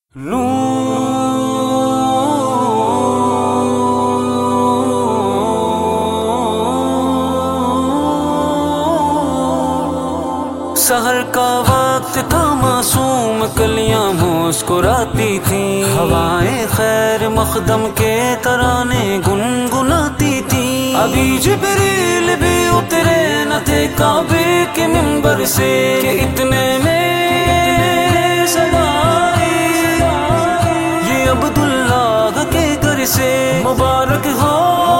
سحر کا وقت تھا، معصوم کلیاں مسکراتی تھیں، ہوائیں خیر مقدم کے ترانے گنگناتی تھیں۔ ابھی جبریل بھی اترے نہ تھے کعبے کے منبر سے کہ اتنے میں صدا آئی، یہ عبداللہ کے گھر سے مبارک ہو،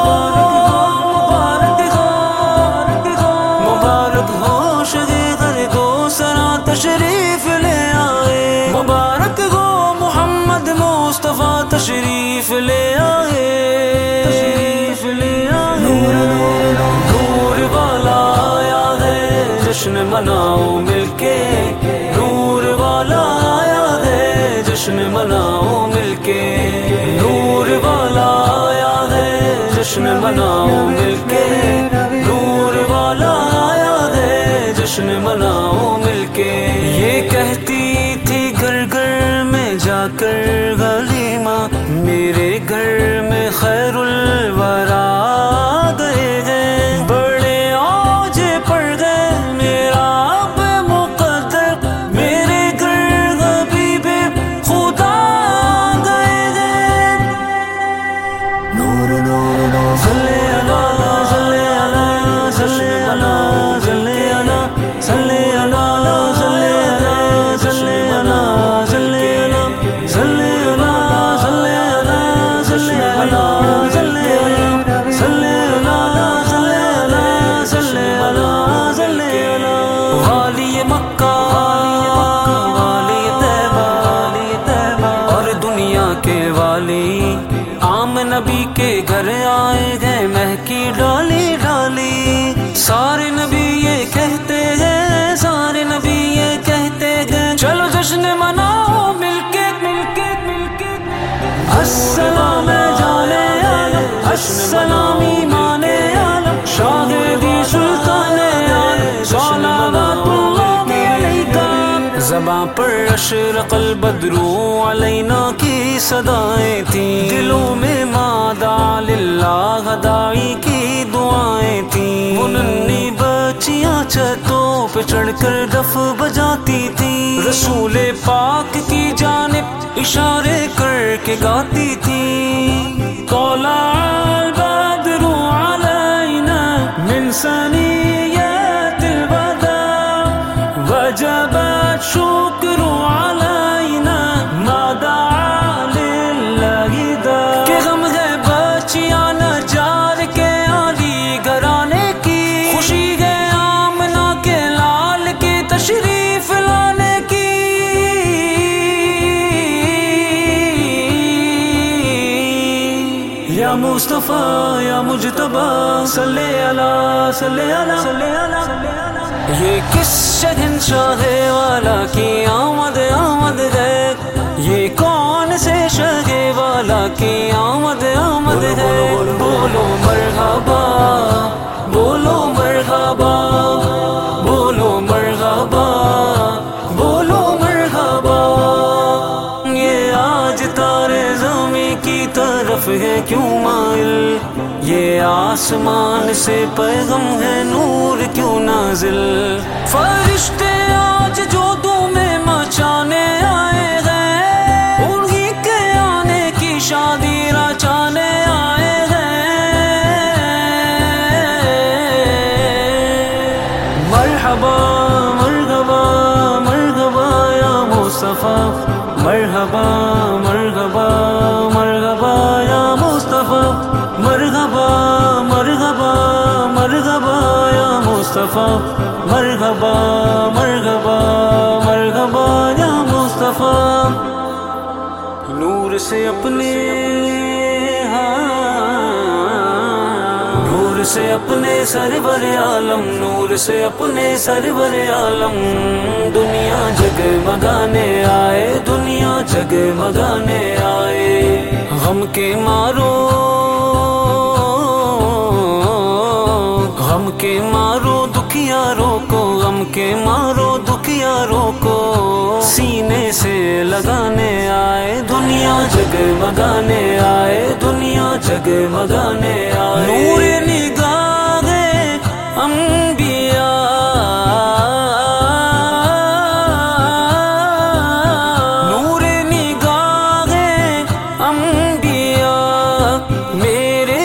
مبارک ہو شگے گھر کو سنا تشریف لے آئے، مبارک ہو محمد مصطفیٰ تشریف لے آئے، تشریف لے آئے۔ نور والا آیا ہے جشن مناؤ مل کے، نور والا آیا ہے جشن مناؤ مل کے، نور والا آیا ہے جشن مناؤ مل کے، نور والا آیا ہے جشن مناؤ مل کے۔ یہ کہتی تھی گھر گھر میں جا کر غلیمہ، میرے گھر میں خیر الورا گئے ہیں، بڑے اوج پڑ گئے میرا اب مقدر، میرے گھر حبیب خدا گئے ہیں۔ نور نور نور صلی اللہ صلی اللہ صلی اللہ صلی اللہ صلی اللہ صلی اللہ صلی اللہ صلی اللہ صلی اللہ صلی اللہ صلی اللہ صلی اللہ صلی اللہ صلی اللہ صلی اللہ۔ والی مکہ والی طیبہ اور دنیا کے والی، عام نبی کے گھر آئے گئے مہکی ڈالی ڈالی، سارے نبی یہ کہتے ہیں، سارے نبی یہ کہتے ہیں، چلو جشن مناؤ مل کے مل کے مل کے۔ السلام جانے عالم، السلام ایمان عالم، شاہدی سلطان عالم، صلوات اللہ علیکہ۔ زباں پر اشرق البدر علینا کی صدائیں تھیں، دلوں میں مادہ للہ داعی کی دعائیں تھیں، وہ ننھی بچیاں چھتوں پہ چڑھ کر دف بجاتی تھیں، رسول پاک کی جانب اشارے کر کے گاتی تھیں، طلع البدر علینا من ثنیات الوداع وجب الشکر علینا ما دعا للہ دا۔ کہ غم ہے بچیاں نجار کے عالی گھرانے کی، خوشی ہے آمنہ کے لال کے تشریف لانے کی۔ یا مصطفیٰ یا مجتبیٰ صلی اللہ صلی اللہ صلی اللہ۔ یہ کس شہنشاہ والا کی آمد آمد ہے، یہ کون سے شاہ والا کی آمد آمد ہے، بولو مرحبا بولو مرحبا بولو مرحبا بولو مرحبا۔ یہ آج تارے زمیں کی طرف ہے کیوں مائل، یہ آسمان سے پیغام ہے نور کیوں نازل، فرشتے آج جو میں مچانے آئے ہیں، انہی کے آنے کی شادی رچانے آئے ہیں۔ مرحبا مرحبا مرحبا یا مصطفیٰ، مرحبا مرحبا مرحبا یا مصطفیٰ، مرحبا مرحبا مرحبا یا مصطفیٰ، مرحبا مرحبا مرحبا یا مصطفیٰ۔ نور سے اپنے نور سے اپنے سرور عالم، نور سے اپنے سرور عالم، دنیا جگمگانے آئے، دنیا جگمگانے آئے، غم کے مارو غم کے مارو دکھیاروں کو، غم کے مارو دکھیاروں کو، سینے سے لگانے آئے जगमगाने आए, दुनिया जगमगाने आए। नूर निगाहे अंबिया, नूर निगाहे अंबिया मेरे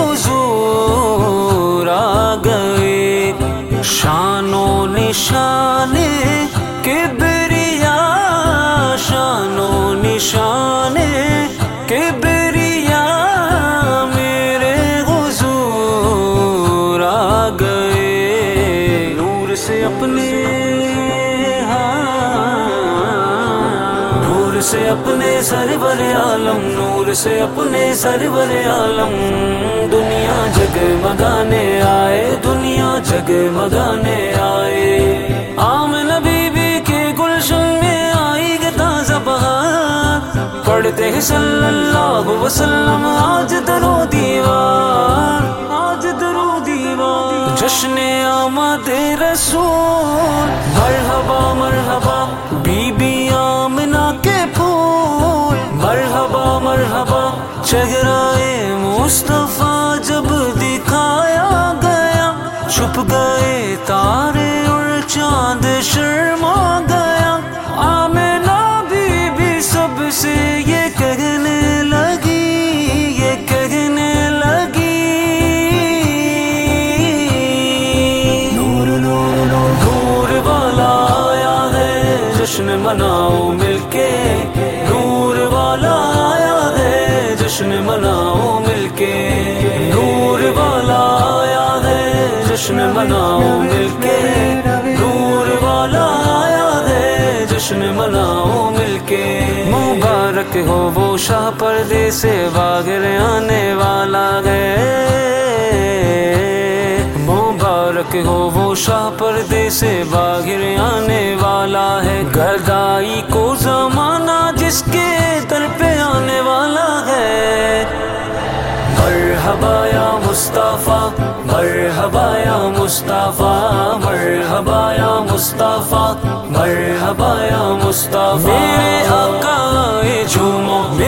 हुजूर आ गए। शानो निशाने किबरिया, शानो निशाने किबरिया मेरे हुजूर आ गए। नूर से अपने, नूर से अपने सरवर आलम, नूर से अपने सरवर आलम दुनिया जगमगाने आए, दुनिया जगमगाने आए। आमना बीबी के गुलशन में आई गे ताज़ा बहार, पढ़ते हैं सल्लल्लाहु वसल्लम आज दरो दीवार, आज दरो दीवार। जश्न आमदे रसूल मरहबा मरहबा, बीबी आमना के फूल मरहबा मरहबा। चेहराए मुस्तफा जब दिखाया गया, छुप गए तारे और चांद शर्मा गया। आमिना बीबी सबसे ये कहने लगी, ये कहने लगी, नूर नूर नूर नूर वाला आया है, जश्न मनाओ मिलके। नूर वाला आया है, जश्न मनाओ मिलके। नूर वाला आया है, जश्न मनाओ मिलके। नूर वाला आया है, जश्न मनाओ मिलके। मुबारक हो वो शाह पर्दे से बाग़िर आने वाला है, मुबारक हो वो शाह पर्दे से बाग़िर आने वाला है। गदाई को ज़माना जिसके दर पे आने वाला है। मरहबा या मुस्तफ़ा, मरहबा या मुस्तफ़ा, मरहबा या मुस्तफ़ा, मरहबा या मुस्तफ़ा। मेरे आका झूमो।